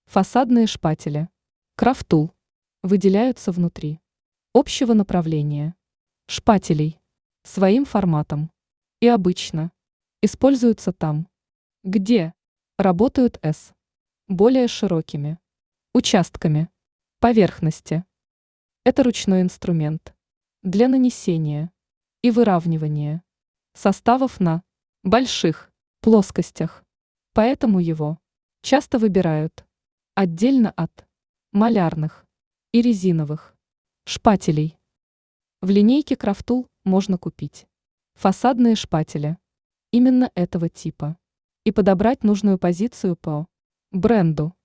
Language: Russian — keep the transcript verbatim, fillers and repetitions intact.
Фасадные шпатели. Крафтул. Выделяются внутри. Общего направления. Шпателей. Своим форматом. И обычно. Используются там, где работают с более широкими участками поверхности. Это ручной инструмент для нанесения и выравнивания составов на больших плоскостях, поэтому его часто выбирают отдельно от малярных и резиновых шпателей. В линейке Крафтул можно купить фасадные шпатели именно этого типа и подобрать нужную позицию по бренду.